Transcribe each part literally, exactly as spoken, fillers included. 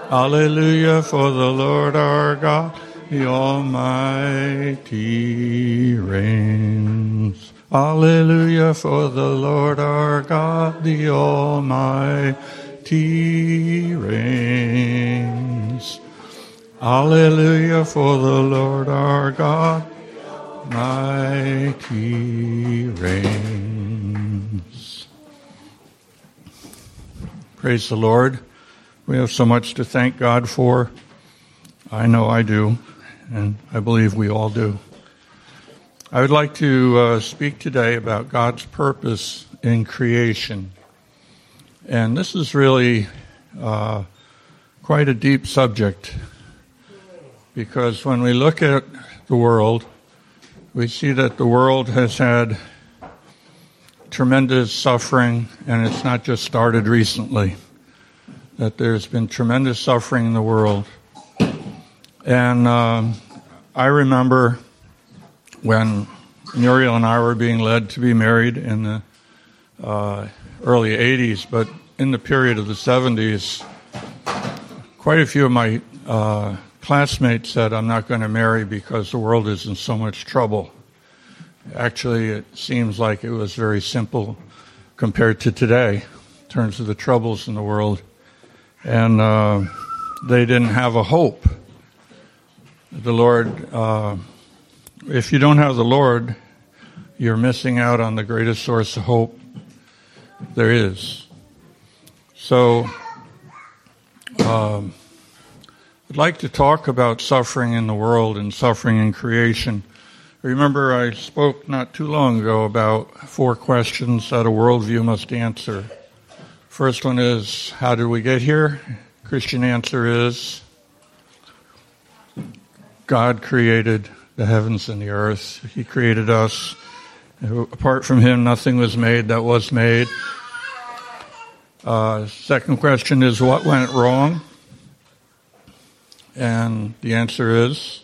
Hallelujah, for the Lord our God, the Almighty reigns. Hallelujah, for the Lord our God, the Almighty reigns. Hallelujah, for the Lord our God, mighty reigns. Praise the Lord. We have so much to thank God for. I know I do, and I believe we all do. I would like to uh, speak today about God's purpose in creation. And this is really uh, quite a deep subject, because when we look at the world, we see that the world has had tremendous suffering, and it's not just started recently. That there's been tremendous suffering in the world. And um, I remember when Muriel and I were being led to be married in the uh, early eighties, but in the period of the seventies, quite a few of my uh, classmates said, I'm not going to marry because the world is in so much trouble. Actually, it seems like it was very simple compared to today in terms of the troubles in the world. And uh, they didn't have a hope. The Lord, uh, if you don't have the Lord, you're missing out on the greatest source of hope there is. So, um, I'd like to talk about suffering in the world and suffering in creation. Remember, I spoke not too long ago about four questions that a worldview must answer. First one is, how did we get here? Christian answer is, God created the heavens and the earth. He created us. Apart from Him, nothing was made that was made. Uh, second question is, what went wrong? And the answer is,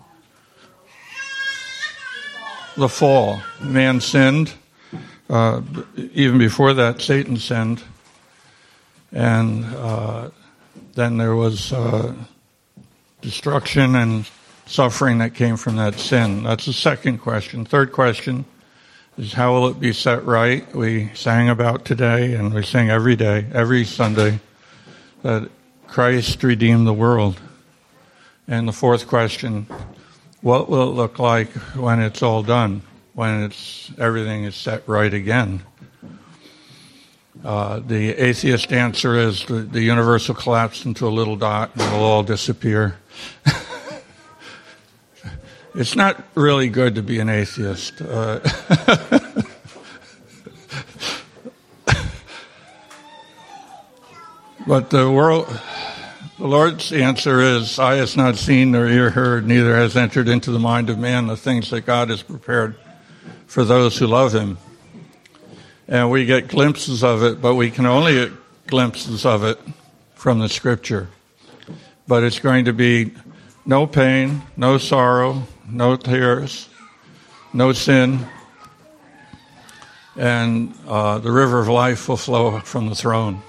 the fall. Man sinned. Uh, even before that, Satan sinned. And uh, then there was uh, destruction and suffering that came from that sin. That's the second question. Third question is, how will it be set right? We sang about today, and we sing every day, every Sunday, that Christ redeemed the world. And the fourth question, what will it look like when it's all done, when it's everything is set right again? Uh, the atheist answer is the, the universe will collapse into a little dot and it'll all disappear. It's not really good to be an atheist. Uh, but the world, the Lord's answer is, eye has not seen nor ear heard, neither has entered into the mind of man the things that God has prepared for those who love Him. And we get glimpses of it, but we can only get glimpses of it from the Scripture. But it's going to be no pain, no sorrow, no tears, no sin, and uh, the river of life will flow from the throne.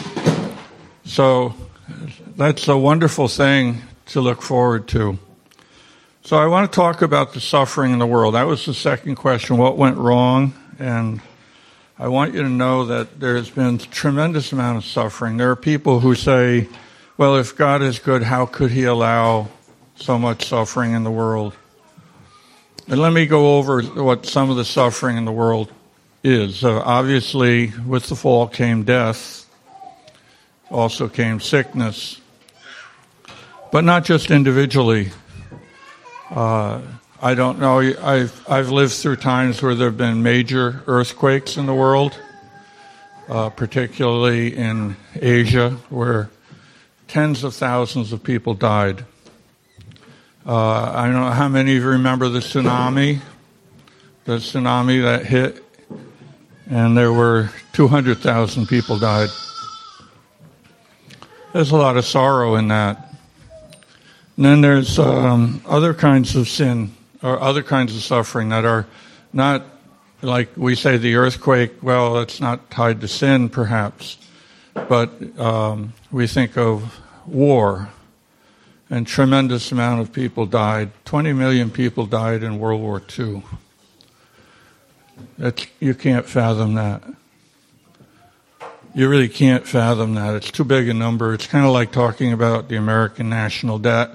So that's a wonderful thing to look forward to. So I want to talk about the suffering in the world. That was the second question, what went wrong? And I want you to know that there has been a tremendous amount of suffering. There are people who say, well, if God is good, how could He allow so much suffering in the world? And let me go over what some of the suffering in the world is. Uh, obviously, with the fall came death, also came sickness, but not just individually. Uh, I don't know. I've I've lived through times where there have been major earthquakes in the world, uh, particularly in Asia, where tens of thousands of people died. Uh, I don't know how many of you remember the tsunami, the tsunami that hit, and there were two hundred thousand people died. There's a lot of sorrow in that. And then there's um, other kinds of sin, or other kinds of suffering that are not, like we say the earthquake, well, it's not tied to sin, perhaps. But um, we think of war, and tremendous amount of people died. twenty million people died in World War Two. That's, you can't fathom that. You really can't fathom that. It's too big a number. It's kind of like talking about the American national debt.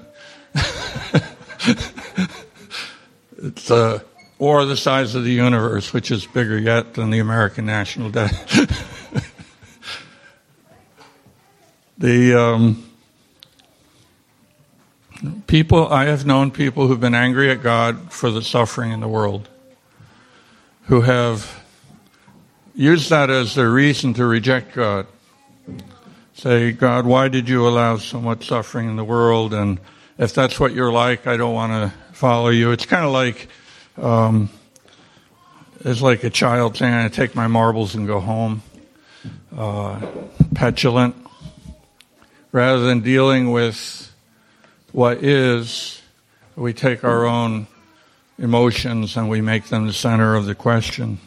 It's uh, or the size of the universe, which is bigger yet than the American national debt. the um, people, I have known people who've been angry at God for the suffering in the world, who have used that as their reason to reject God. Say, God, why did you allow so much suffering in the world? And if that's what you're like, I don't want to follow you. It's kind of like, um, it's like a child saying, I take my marbles and go home. Uh, petulant. Rather than dealing with what is, we take our own emotions and we make them the center of the question.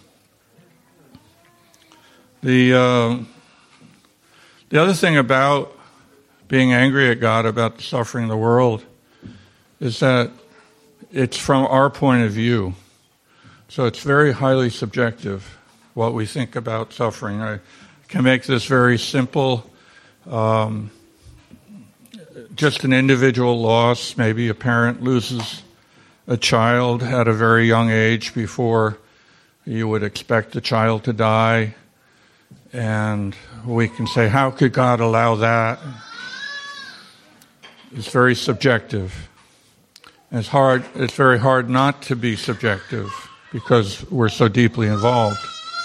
The uh, the other thing about being angry at God about the suffering of the world is that it's from our point of view. So it's very highly subjective, what we think about suffering. I can make this very simple. Um, just an individual loss. Maybe a parent loses a child at a very young age before you would expect the child to die. And we can say, how could God allow that? It's very subjective. And it's hard, it's very hard not to be subjective because we're so deeply involved.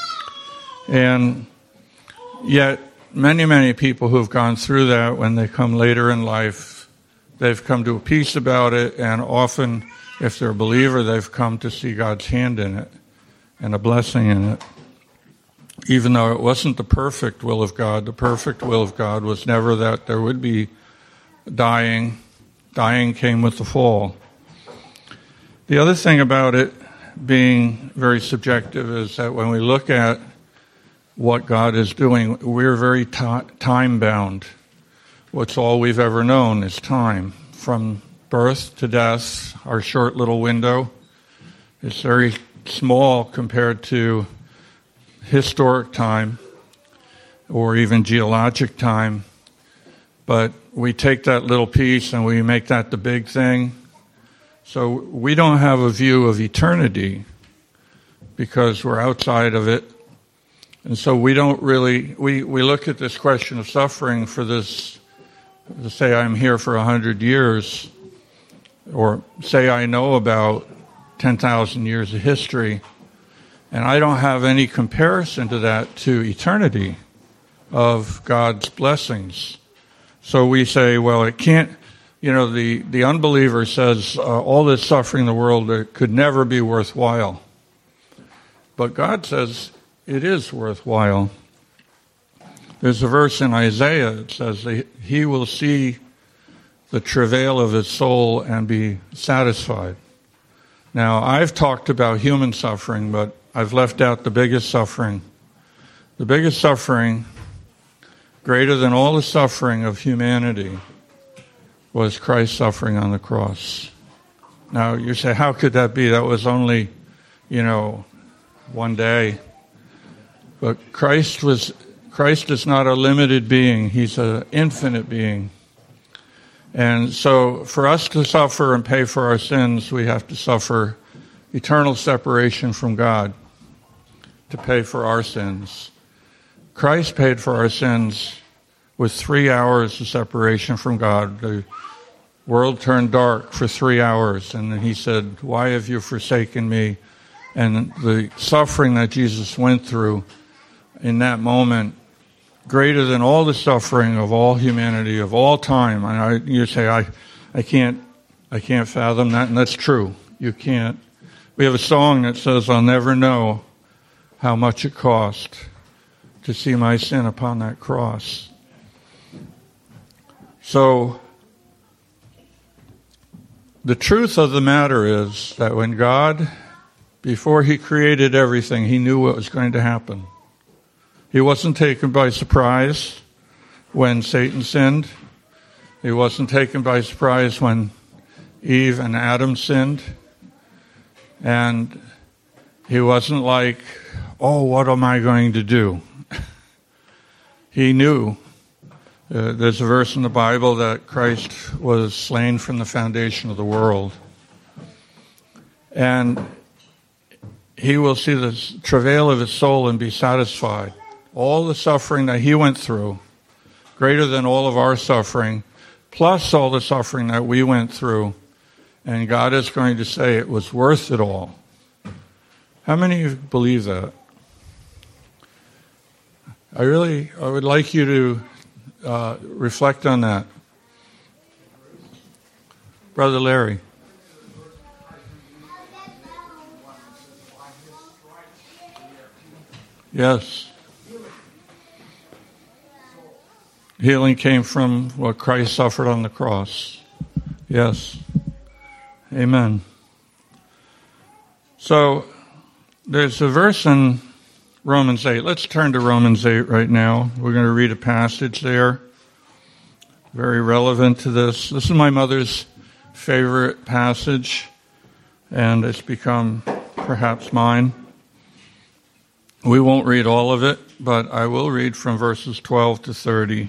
And yet, many, many people who have gone through that, when they come later in life, they've come to a peace about it, and often, if they're a believer, they've come to see God's hand in it and a blessing in it. Even though it wasn't the perfect will of God, the perfect will of God was never that there would be dying. Dying came with the fall. The other thing about it being very subjective is that when we look at what God is doing, we're very t- time-bound. What's all we've ever known is time. From birth to death, our short little window is very small compared to historic time or even geologic time. But we take that little piece and we make that the big thing. So we don't have a view of eternity because we're outside of it. And so we don't really, we, we look at this question of suffering for this, to say I'm here for a hundred years, or say I know about ten thousand years of history, and I don't have any comparison to that to eternity of God's blessings. So we say, well, it can't, you know, the, the unbeliever says uh, all this suffering in the world uh, could never be worthwhile. But God says, it is worthwhile. There's a verse in Isaiah that says that he will see the travail of his soul and be satisfied. Now, I've talked about human suffering, but I've left out the biggest suffering. The biggest suffering, greater than all the suffering of humanity, was Christ's suffering on the cross. Now, you say, how could that be? That was only, you know, one day. But Christ was Christ is not a limited being. He's an infinite being. And so for us to suffer and pay for our sins, we have to suffer eternal separation from God to pay for our sins. Christ paid for our sins with three hours of separation from God. The world turned dark for three hours, and he said, why have you forsaken me? And the suffering that Jesus went through in that moment, greater than all the suffering of all humanity, of all time. And I, you say, I, I can't, I can't fathom that, and that's true. You can't. We have a song that says, I'll never know how much it cost to see my sin upon that cross. So, the truth of the matter is that when God, before he created everything, he knew what was going to happen. He wasn't taken by surprise when Satan sinned. He wasn't taken by surprise when Eve and Adam sinned. And he wasn't like, oh, what am I going to do? He knew. Uh, there's a verse in the Bible that Christ was slain from the foundation of the world. And he will see the travail of his soul and be satisfied. All the suffering that he went through, greater than all of our suffering, plus all the suffering that we went through, and God is going to say it was worth it all. How many of you believe that? I really, I would like you to uh, reflect on that. Brother Larry. Yes. Healing came from what Christ suffered on the cross. Yes. Amen. So, there's a verse in Romans eight. Let's turn to Romans eight right now. We're going to read a passage there. Very relevant to this. This is my mother's favorite passage, and it's become perhaps mine. We won't read all of it, but I will read from verses twelve to thirty.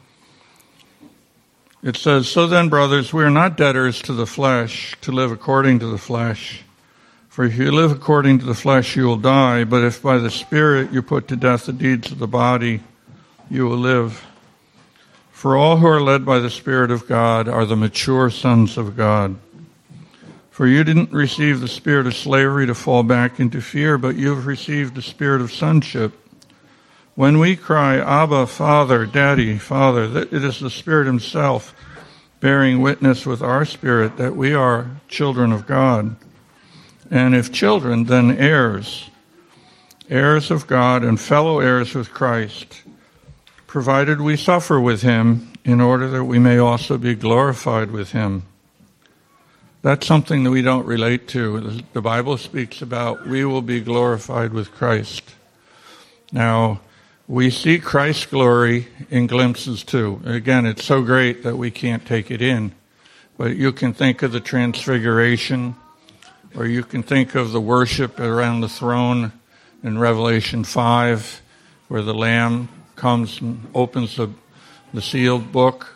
It says, "So then, brothers, we are not debtors to the flesh, to live according to the flesh. For if you live according to the flesh, you will die. But if by the Spirit you put to death the deeds of the body, you will live. For all who are led by the Spirit of God are the mature sons of God. For you didn't receive the spirit of slavery to fall back into fear, but you have received the spirit of sonship. When we cry, Abba, Father, Daddy, Father, it is the Spirit himself bearing witness with our spirit that we are children of God. And if children, then heirs, heirs of God and fellow heirs with Christ, provided we suffer with him in order that we may also be glorified with him." That's something that we don't relate to. The Bible speaks about we will be glorified with Christ. Now, we see Christ's glory in glimpses too. Again, it's so great that we can't take it in. But you can think of the transfiguration, or you can think of the worship around the throne in Revelation five, where the Lamb comes and opens the, the sealed book.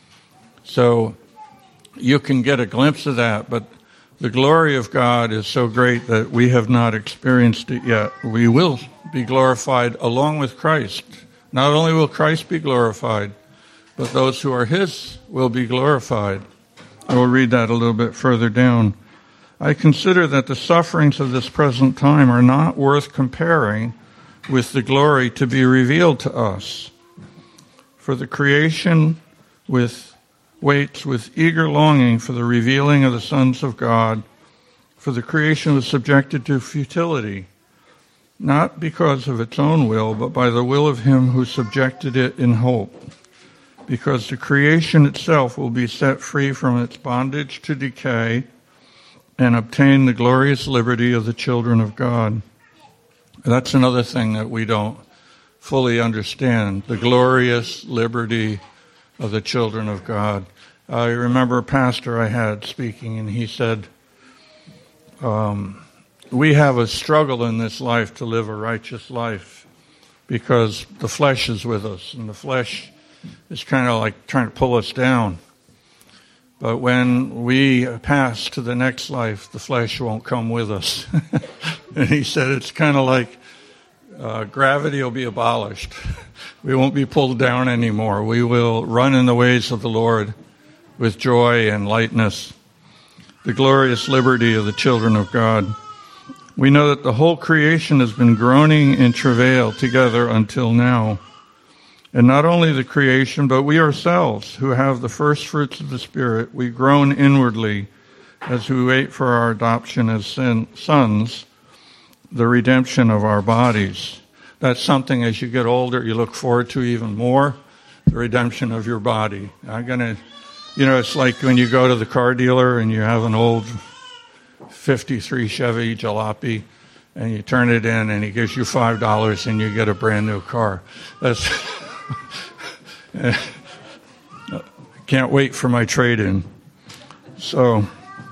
So you can get a glimpse of that, but the glory of God is so great that we have not experienced it yet. We will be glorified along with Christ. Not only will Christ be glorified, but those who are his will be glorified. I will read that a little bit further down. "I consider that the sufferings of this present time are not worth comparing with the glory to be revealed to us. For the creation with waits with eager longing for the revealing of the sons of God. For the creation was subjected to futility, not because of its own will, but by the will of him who subjected it in hope. Because the creation itself will be set free from its bondage to decay and obtain the glorious liberty of the children of God." That's another thing that we don't fully understand, the glorious liberty of the children of God. I remember a pastor I had speaking, and he said, um, we have a struggle in this life to live a righteous life because the flesh is with us, and the flesh is kind of like trying to pull us down. But when we pass to the next life, the flesh won't come with us. And he said it's kind of like uh, gravity will be abolished. We won't be pulled down anymore. We will run in the ways of the Lord with joy and lightness. The glorious liberty of the children of God. We know that the whole creation has been groaning in travail together until now. And not only the creation, but we ourselves, who have the first fruits of the Spirit, we groan inwardly as we wait for our adoption as sin, sons, the redemption of our bodies. That's something as you get older you look forward to even more, the redemption of your body. I'm gonna, you know, it's like when you go to the car dealer and you have an old fifty-three Chevy Jalopy, and you turn it in and he gives you five dollars and you get a brand new car. That's can't wait for my trade-in. So,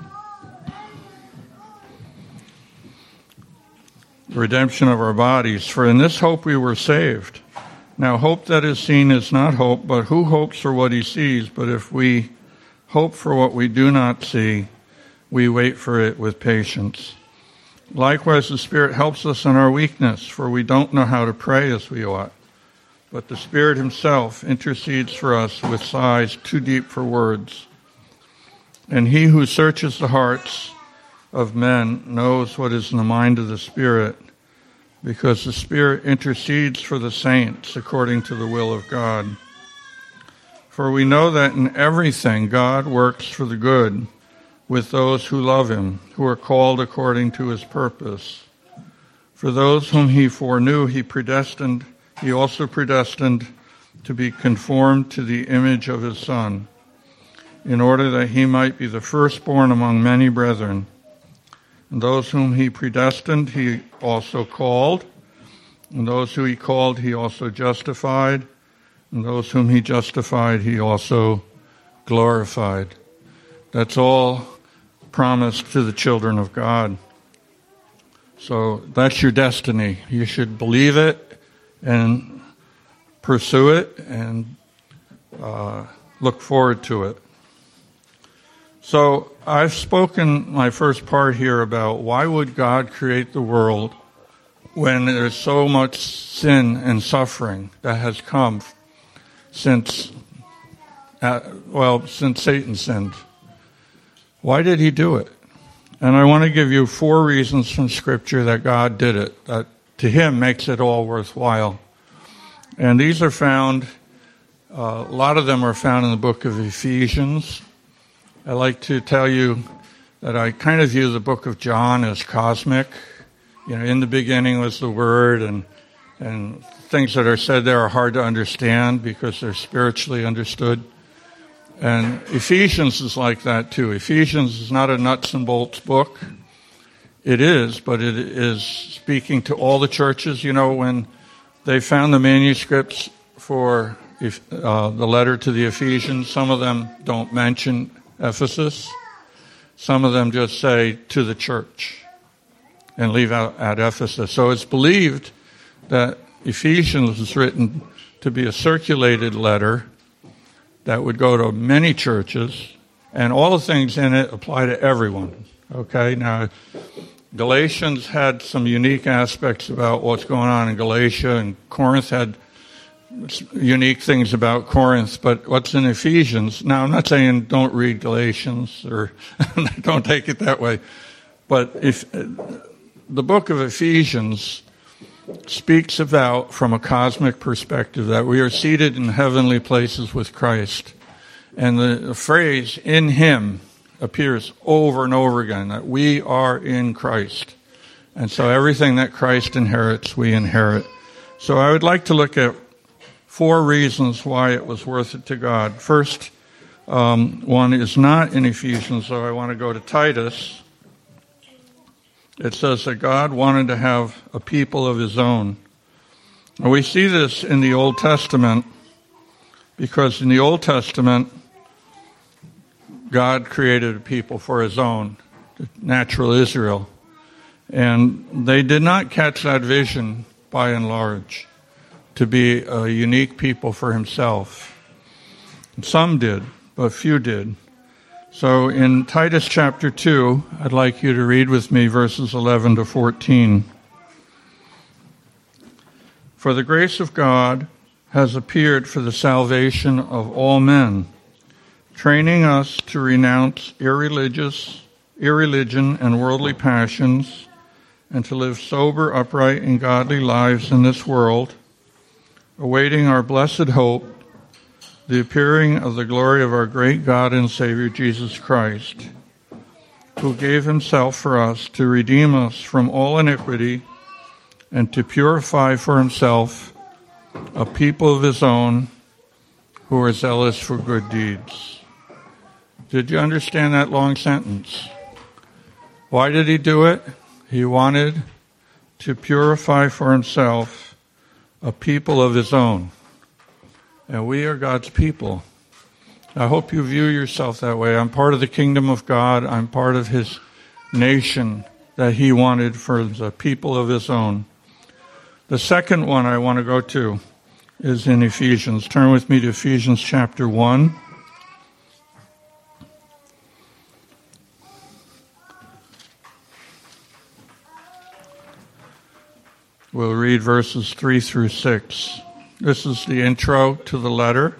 redemption of our bodies. For in this hope we were saved. Now, hope that is seen is not hope, but who hopes for what he sees? But if we hope for what we do not see, we wait for it with patience. Likewise, the Spirit helps us in our weakness, for we don't know how to pray as we ought. But the Spirit himself intercedes for us with sighs too deep for words. And he who searches the hearts of men knows what is in the mind of the Spirit, because the Spirit intercedes for the saints according to the will of God. For we know that in everything God works for the good with those who love him, who are called according to his purpose. For those whom he foreknew, he predestined, he also predestined to be conformed to the image of his Son, in order that he might be the firstborn among many brethren. And those whom he predestined, he also called. And those who he called, he also justified. And those whom he justified, he also glorified. That's all promised to the children of God. So that's your destiny. You should believe it and pursue it and uh, look forward to it. So I've spoken my first part here about why would God create the world when there's so much sin and suffering that has come since, uh, well, since Satan sinned. Why did he do it? And I want to give you four reasons from Scripture that God did it, that to him makes it all worthwhile. And these are found, uh, a lot of them are found in the book of Ephesians. I like to tell you that I kind of view the book of John as cosmic. You know, in the beginning was the Word, and and things that are said there are hard to understand because they're spiritually understood. And Ephesians is like that too. Ephesians is not a nuts and bolts book. It is, but it is speaking to all the churches. You know, when they found the manuscripts for uh, the letter to the Ephesians, some of them don't mention Ephesus. Some of them just say to the church and leave out at Ephesus. So it's believed that Ephesians was written to be a circulated letter that would go to many churches, and all the things in it apply to everyone. Okay, now Galatians had some unique aspects about what's going on in Galatia, and Corinth had unique things about Corinth, but what's in Ephesians, now I'm not saying don't read Galatians, or don't take it that way, but if the book of Ephesians speaks about, from a cosmic perspective, that we are seated in heavenly places with Christ, and the, the phrase in him appears over and over again, that we are in Christ, and so everything that Christ inherits, we inherit. So I would like to look at four reasons why it was worth it to God. First, um, one is not in Ephesians, so I want to go to Titus. It says that God wanted to have a people of his own. And we see this in the Old Testament, because in the Old Testament, God created a people for his own, natural Israel. And they did not catch that vision, by and large, to be a unique people for himself. Some did, but few did. So in Titus chapter two, I'd like you to read with me verses eleven to fourteen. For the grace of God has appeared for the salvation of all men, training us to renounce irreligious, irreligion and worldly passions, and to live sober, upright, and godly lives in this world, awaiting our blessed hope, the appearing of the glory of our great God and Savior Jesus Christ, who gave himself for us to redeem us from all iniquity and to purify for himself a people of his own who are zealous for good deeds. Did you understand that long sentence? Why did he do it? He wanted to purify for himself a people of his own. And we are God's people. I hope you view yourself that way. I'm part of the kingdom of God. I'm part of his nation that he wanted for the people of his own. The second one I want to go to is in Ephesians. Turn with me to Ephesians chapter one. We'll read verses three through six. This is the intro to the letter.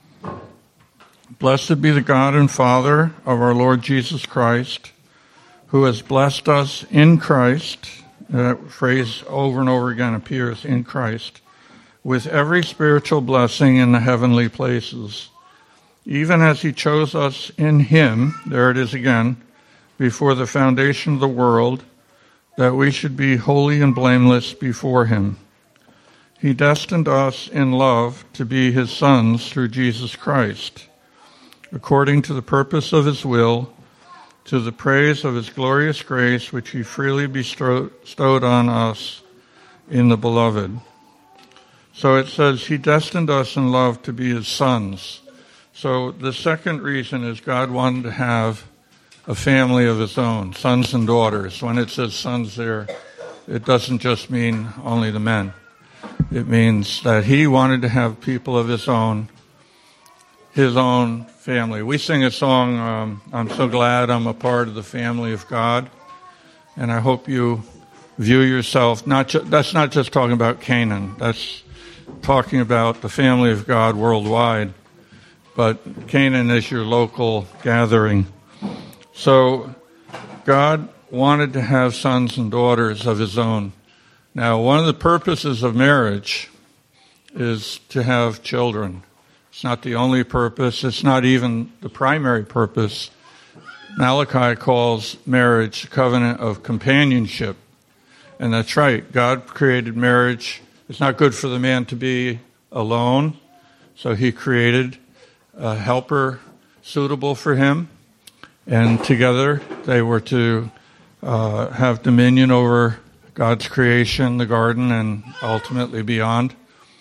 Blessed be the God and Father of our Lord Jesus Christ, who has blessed us in Christ. That phrase over and over again appears, in Christ, with every spiritual blessing in the heavenly places, even as he chose us in him, there it is again, before the foundation of the world, that we should be holy and blameless before him. He destined us in love to be his sons through Jesus Christ, according to the purpose of his will, to the praise of his glorious grace, which he freely bestowed on us in the beloved. So it says he destined us in love to be his sons. So the second reason is God wanted to have a family of his own, sons and daughters. When it says sons there, it doesn't just mean only the men. It means that he wanted to have people of his own, his own family. We sing a song, um, I'm so glad I'm a part of the family of God. And I hope you view yourself, not ju- that's not just talking about Canaan. That's talking about the family of God worldwide. But Canaan is your local gathering. So God wanted to have sons and daughters of his own. Now, one of the purposes of marriage is to have children. It's not the only purpose. It's not even the primary purpose. Malachi calls marriage a covenant of companionship. And that's right. God created marriage. It's not good for the man to be alone. So he created a helper suitable for him. And together they were to uh, have dominion over God's creation, the garden, and ultimately beyond.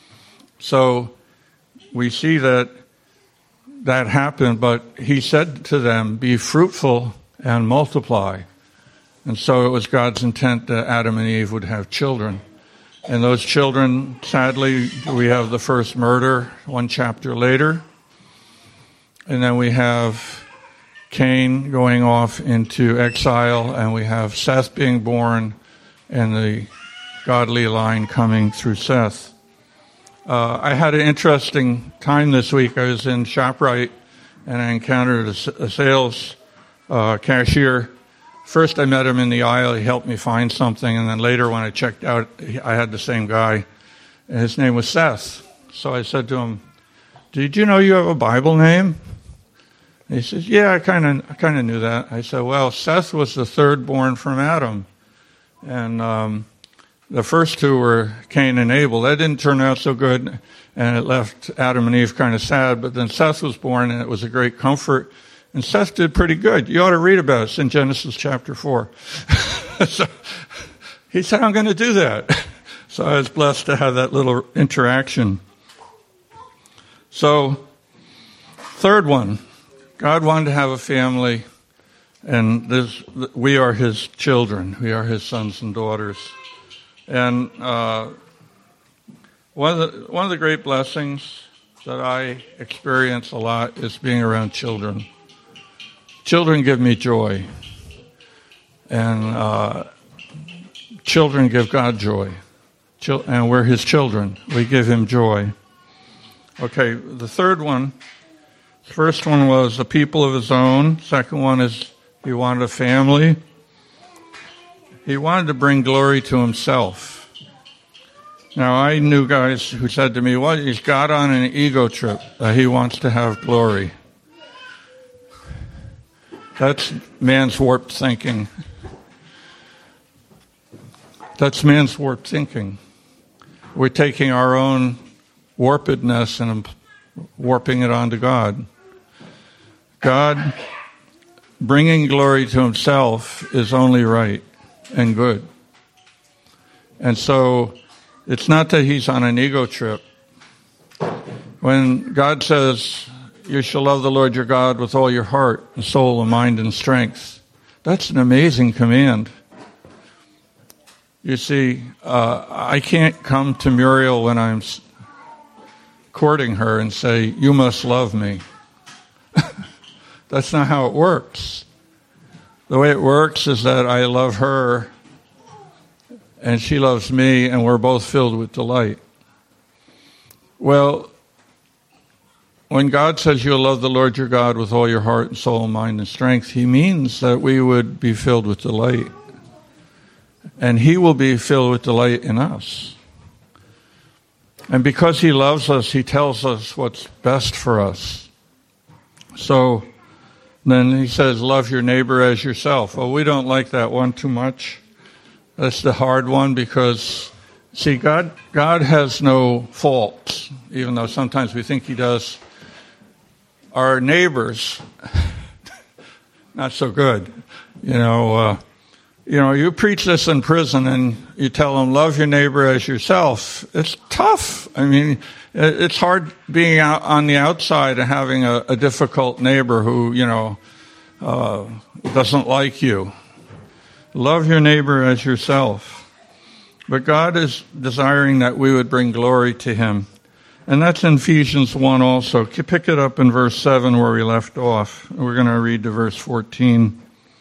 So we see that that happened, but he said to them, be fruitful and multiply. And so it was God's intent that Adam and Eve would have children. And those children, sadly, we have the first murder one chapter later. And then we have Cain going off into exile, and we have Seth being born, and the godly line coming through Seth. Uh, I had an interesting time this week. I was in ShopRite, and I encountered a, a sales uh, cashier. First, I met him in the aisle. He helped me find something, and then later when I checked out, I had the same guy, and his name was Seth. So I said to him, did you know you have a Bible name? He says, yeah, I kind of I kind of knew that. I said, well, Seth was the third born from Adam. And um, the first two were Cain and Abel. That didn't turn out so good, and it left Adam and Eve kind of sad. But then Seth was born, and it was a great comfort. And Seth did pretty good. You ought to read about it. It's in Genesis chapter four. So he said, I'm going to do that. So I was blessed to have that little interaction. So, third one. God wanted to have a family, and this, we are his children. We are his sons and daughters. And uh, one of the one of the great blessings that I experience a lot is being around children. Children give me joy, and uh, children give God joy. Chil- and we're his children. We give him joy. Okay, the third one. First one was a people of his own. Second one is he wanted a family. He wanted to bring glory to himself. Now, I knew guys who said to me, well, he's got on an ego trip that he wants to have glory. That's man's warped thinking. That's man's warped thinking. We're taking our own warpedness and warping it onto God. God bringing glory to himself is only right and good. And so it's not that he's on an ego trip. When God says, you shall love the Lord your God with all your heart and soul and mind and strength. That's an amazing command. You see, uh, I can't come to Muriel when I'm courting her and say, you must love me. That's not how it works. The way it works is that I love her and she loves me, and we're both filled with delight. Well, when God says you'll love the Lord your God with all your heart and soul and mind and strength, he means that we would be filled with delight. And he will be filled with delight in us. And because he loves us, he tells us what's best for us. So then he says, love your neighbor as yourself. Well, we don't like that one too much. That's the hard one because, see, God, God has no faults, even though sometimes we think he does. Our neighbors, not so good. You know, uh, you know, you preach this in prison and you tell them, love your neighbor as yourself. It's tough. I mean, it's hard being out on the outside and having a, a difficult neighbor who, you know, uh, doesn't like you. Love your neighbor as yourself. But God is desiring that we would bring glory to him. And that's in Ephesians one also. Pick it up in verse seven where we left off. We're going to read to verse fourteen.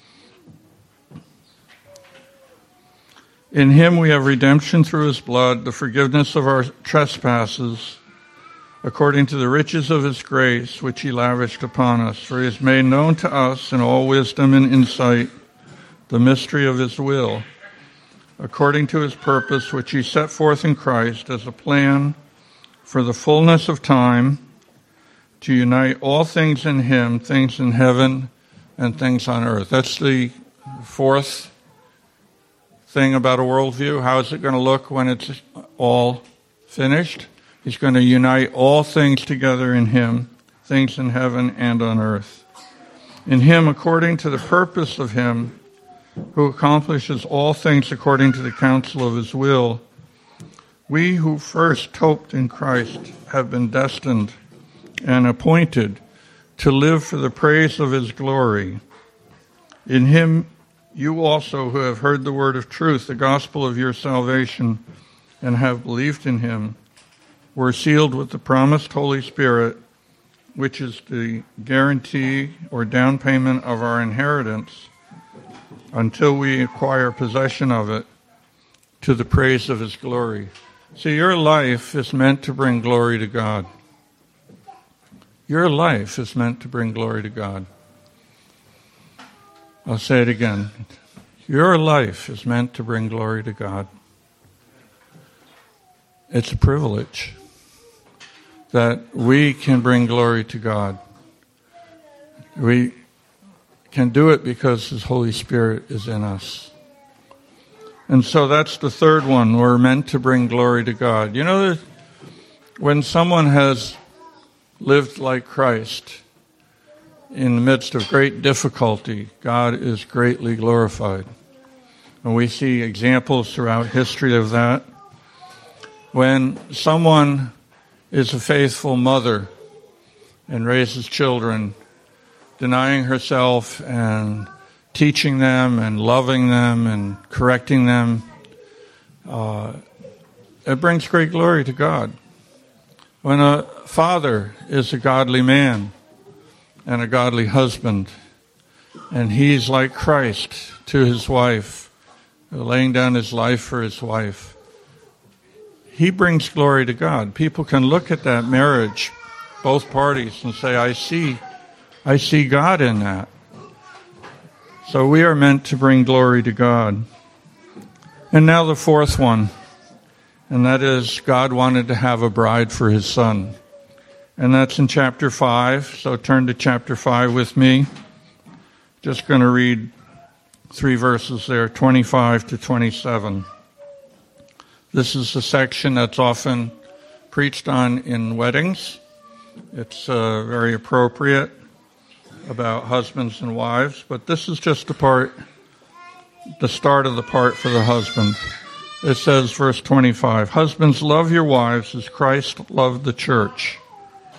In him we have redemption through his blood, the forgiveness of our trespasses, according to the riches of his grace, which he lavished upon us. For he has made known to us in all wisdom and insight the mystery of his will, according to his purpose, which he set forth in Christ as a plan for the fullness of time, to unite all things in him, things in heaven and things on earth. That's the fourth thing about a worldview. How is it going to look when it's all finished? He's going to unite all things together in him, things in heaven and on earth. In him, according to the purpose of him, who accomplishes all things according to the counsel of his will, we who first hoped in Christ have been destined and appointed to live for the praise of his glory. In him you also who have heard the word of truth, the gospel of your salvation, and have believed in him, were sealed with the promised Holy Spirit, which is the guarantee or down payment of our inheritance until we acquire possession of it to the praise of his glory. See, your life is meant to bring glory to God. Your life is meant to bring glory to God. I'll say it again. Your life is meant to bring glory to God. It's a privilege that we can bring glory to God. We can do it because his Holy Spirit is in us. And so that's the third one. We're meant to bring glory to God. You know, when someone has lived like Christ in the midst of great difficulty, God is greatly glorified. And we see examples throughout history of that. When someone is a faithful mother and raises children, denying herself and teaching them and loving them and correcting them, uh, it brings great glory to God. When a father is a godly man and a godly husband, and he's like Christ to his wife, laying down his life for his wife, he brings glory to God. People can look at that marriage, both parties, and say, I see, I see God in that. So we are meant to bring glory to God. And now the fourth one, and that is God wanted to have a bride for his son. And that's in chapter five, so turn to chapter five with me. Just going to read three verses there, twenty-five to twenty-seven. This is a section that's often preached on in weddings. It's uh, very appropriate about husbands and wives, but this is just the part, the start of the part for the husband. It says, verse twenty-five, husbands, love your wives as Christ loved the church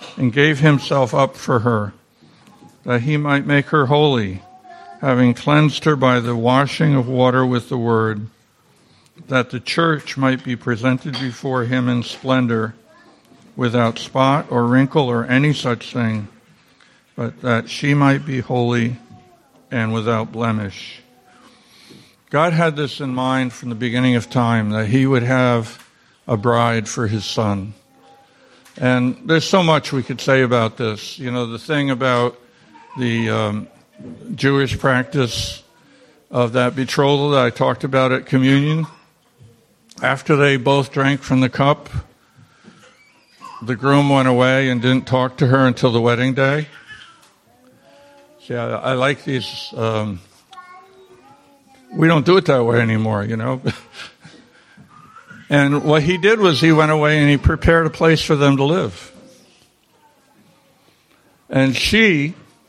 and gave himself up for her, that he might make her holy, having cleansed her by the washing of water with the word, that the church might be presented before him in splendor, without spot or wrinkle or any such thing, but that she might be holy and without blemish. God had this in mind from the beginning of time, that he would have a bride for his son. And there's so much we could say about this. You know, the thing about the um, Jewish practice of that betrothal that I talked about at communion, after they both drank from the cup, the groom went away and didn't talk to her until the wedding day. See, I, I like these. Um, we don't do it that way anymore, you know. And what he did was he went away and he prepared a place for them to live. And she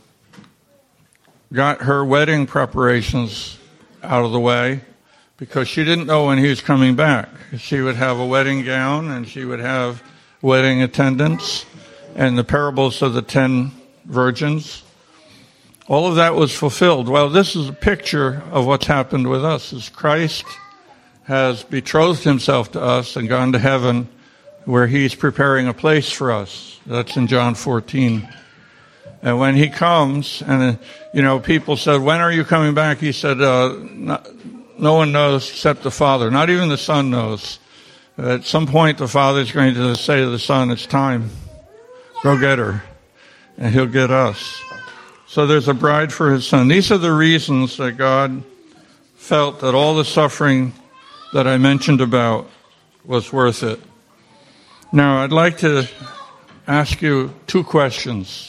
got her wedding preparations out of the way because she didn't know when he was coming back. She would have a wedding gown and she would have wedding attendants and the parables of the ten virgins. All of that was fulfilled. Well, this is a picture of what's happened with us. As Christ has betrothed himself to us and gone to heaven where he's preparing a place for us. That's in John fourteen. And when he comes, and, you know, people said, when are you coming back? He said, uh, not, no one knows except the Father. Not even the Son knows. At some point, the Father's going to say to the Son, it's time. Go get her. And he'll get us. So there's a bride for his Son. These are the reasons that God felt that all the suffering that I mentioned about was worth it. Now, I'd like to ask you two questions.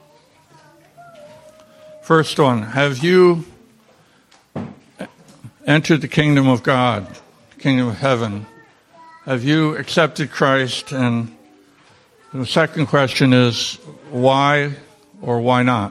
First one, have you entered the kingdom of God, the kingdom of heaven? Have you accepted Christ? And the second question is, why or why not?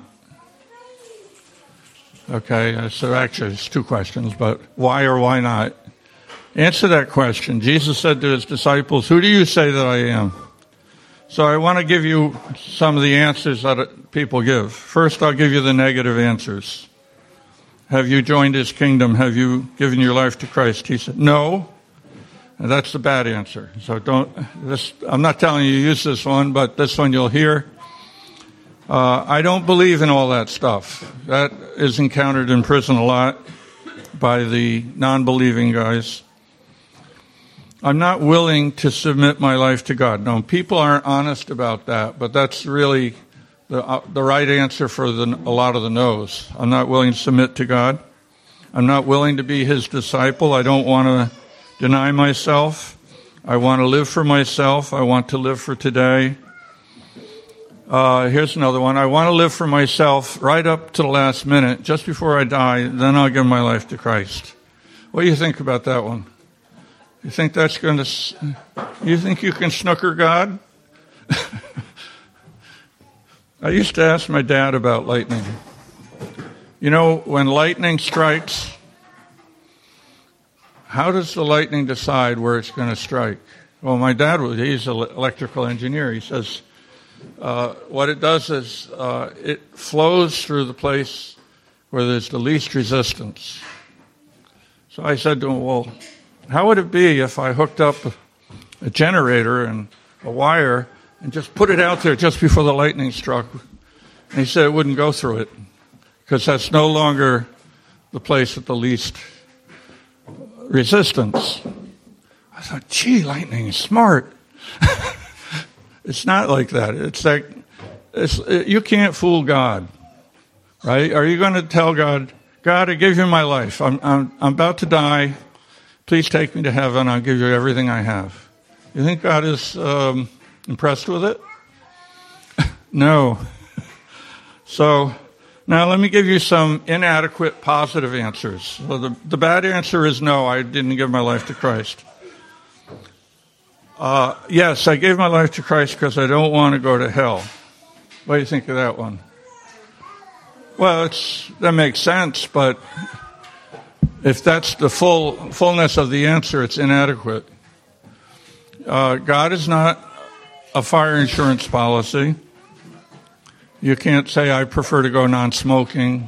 Okay, so actually it's two questions, but why or why not? Answer that question. Jesus said to his disciples, who do you say that I am? So I want to give you some of the answers that people give. First, I'll give you the negative answers. Have you joined his kingdom? Have you given your life to Christ? He said, no. And that's the bad answer. So don't, this, I'm not telling you to use this one, but this one you'll hear. Uh, I don't believe in all that stuff. That is encountered in prison a lot by the non-believing guys. I'm not willing to submit my life to God. No, people aren't honest about that, but that's really the, uh, the right answer for the, a lot of the no's. I'm not willing to submit to God. I'm not willing to be his disciple. I don't want to deny myself. I want to live for myself. I want to live for today. Uh, here's another one. I want to live for myself right up to the last minute, just before I die, then I'll give my life to Christ. What do you think about that one? You think that's going to, you think you can snooker God? I used to ask my dad about lightning. You know, when lightning strikes, how does the lightning decide where it's going to strike? Well, my dad was, he's an electrical engineer. He says, uh, what it does is uh, it flows through the place where there's the least resistance. So I said to him, well, how would it be if I hooked up a generator and a wire and just put it out there just before the lightning struck? And he said it wouldn't go through it because that's no longer the place with the least resistance. I thought, gee, lightning is smart. It's not like that. It's like, it's, it, you can't fool God, right? Are you going to tell God, God, I give you my life. I'm, I'm, I'm about to die. Please take me to heaven. I'll give you everything I have. You think God is um, impressed with it? No. So now let me give you some inadequate positive answers. So the, the bad answer is no, I didn't give my life to Christ. Uh, yes, I gave my life to Christ because I don't want to go to hell. What do you think of that one? Well, it's, that makes sense, but if that's the full fullness of the answer, it's inadequate. Uh, God is not a fire insurance policy. You can't say, I prefer to go non-smoking.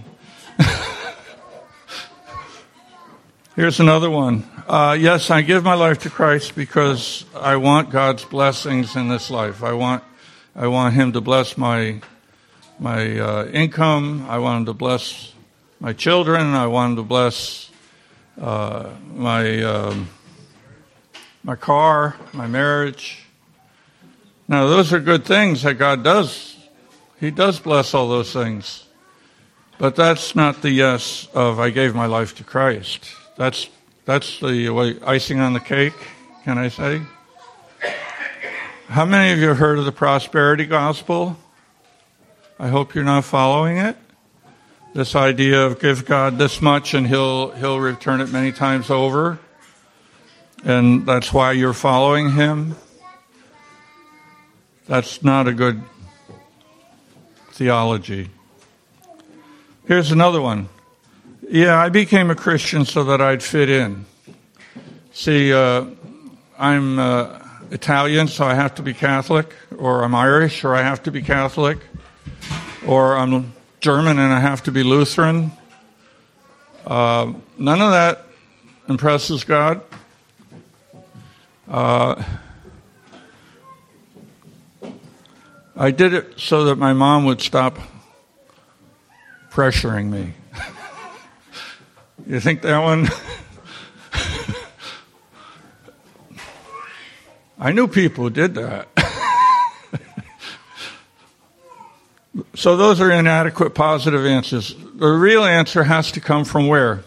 Here's another one. Uh, yes, I give my life to Christ because I want God's blessings in this life. I want, I want Him to bless my, my uh, income. I want Him to bless my children. I want Him to bless uh, my um, my car, my marriage. Now, those are good things that God does. He does bless all those things. But that's not the yes of I gave my life to Christ. That's that's the what, icing on the cake, can I say? How many of you have heard of the prosperity gospel? I hope you're not following it. This idea of give God this much and he'll he'll return it many times over. And that's why you're following Him. That's not a good theology. Here's another one. Yeah, I became a Christian so that I'd fit in. See, uh, I'm uh, Italian, so I have to be Catholic, or I'm Irish, or I have to be Catholic, or I'm German and I have to be Lutheran. Uh, none of that impresses God. Uh, I did it so that my mom would stop pressuring me. You think that one? I knew people who did that. So those are inadequate positive answers. The real answer has to come from where?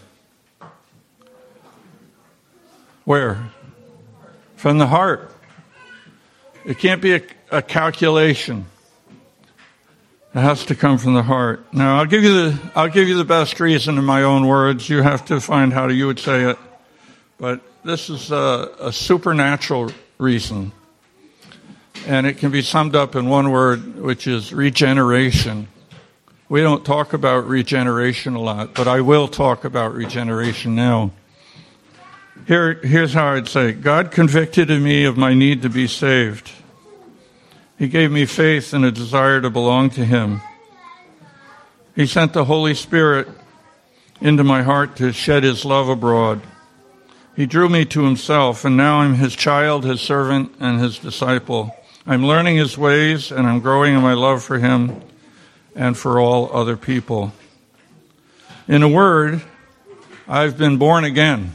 Where? From the heart. It can't be a, a calculation. It has to come from the heart. Now, I'll give you the I'll give you the best reason in my own words. You have to find how you would say it. But this is a, a supernatural reason. And it can be summed up in one word, which is regeneration. We don't talk about regeneration a lot, but I will talk about regeneration now. Here, here's how I'd say it. God convicted in me of my need to be saved. He gave me faith and a desire to belong to Him. He sent the Holy Spirit into my heart to shed His love abroad. He drew me to Himself, and now I'm His child, His servant, and His disciple. I'm learning His ways, and I'm growing in my love for Him and for all other people. In a word, I've been born again.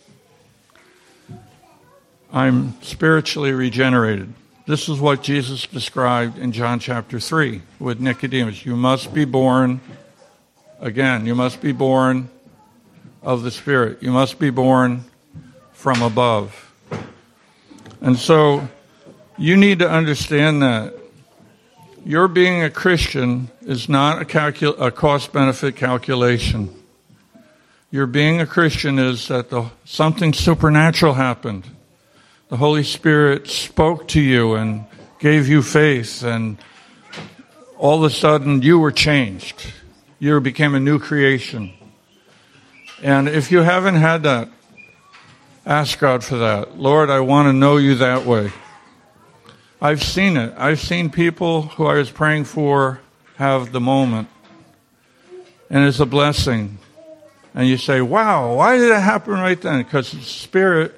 I'm spiritually regenerated. This is what Jesus described in John chapter three with Nicodemus. You must be born again. You must be born of the Spirit. You must be born from above. And so you need to understand that your being a Christian is not a, calcul- a cost-benefit calculation. Your being a Christian is that the, something supernatural happened. The Holy Spirit spoke to you and gave you faith, and all of a sudden you were changed. You became a new creation. And if you haven't had that, ask God for that. Lord, I want to know you that way. I've seen it. I've seen people who I was praying for have the moment. And it's a blessing. And you say, wow, why did it happen right then? Because the Spirit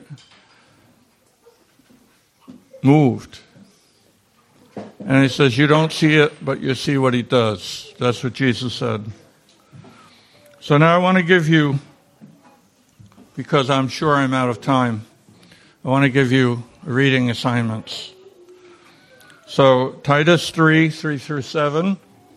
moved. And He says, you don't see it, but you see what He does. That's what Jesus said. So now I want to give you, because I'm sure I'm out of time, I want to give you reading assignments. So Titus three, three through seven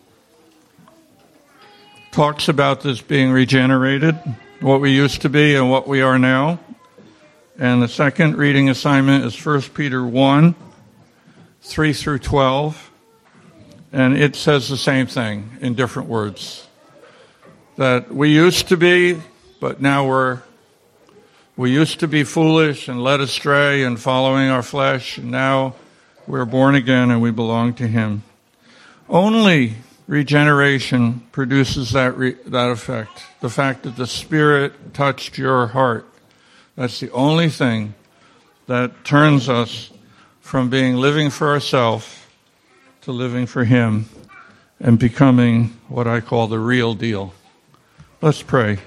talks about this being regenerated, what we used to be and what we are now. And the second reading assignment is First Peter one, three through twelve. And it says the same thing in different words. That we used to be, but now we're, we used to be foolish and led astray and following our flesh. And now we're born again and we belong to Him. Only regeneration produces that re, that effect. The fact that the Spirit touched your heart. That's the only thing that turns us from being living for ourselves to living for Him. and becoming what I call the real deal. Let's pray.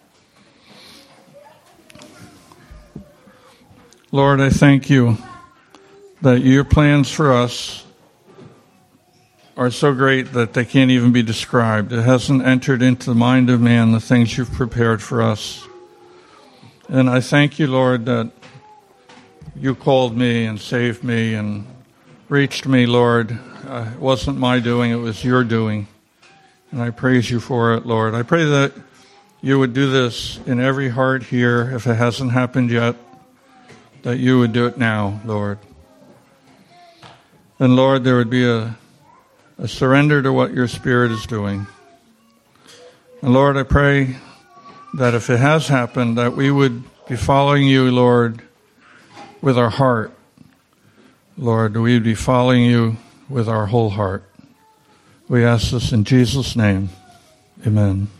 Lord, I thank you that your plans for us are so great that they can't even be described. It hasn't entered into the mind of man the things you've prepared for us. And I thank you, Lord, that you called me and saved me and reached me, Lord. Uh, it wasn't my doing, it was your doing. And I praise you for it, Lord. I pray that you would do this in every heart here, if it hasn't happened yet, that you would do it now, Lord. And Lord, there would be a, a surrender to what your Spirit is doing. And Lord, I pray that if it has happened, that we would be following you, Lord, with our heart. Lord, we would be following you with our whole heart. We ask this in Jesus' name. Amen.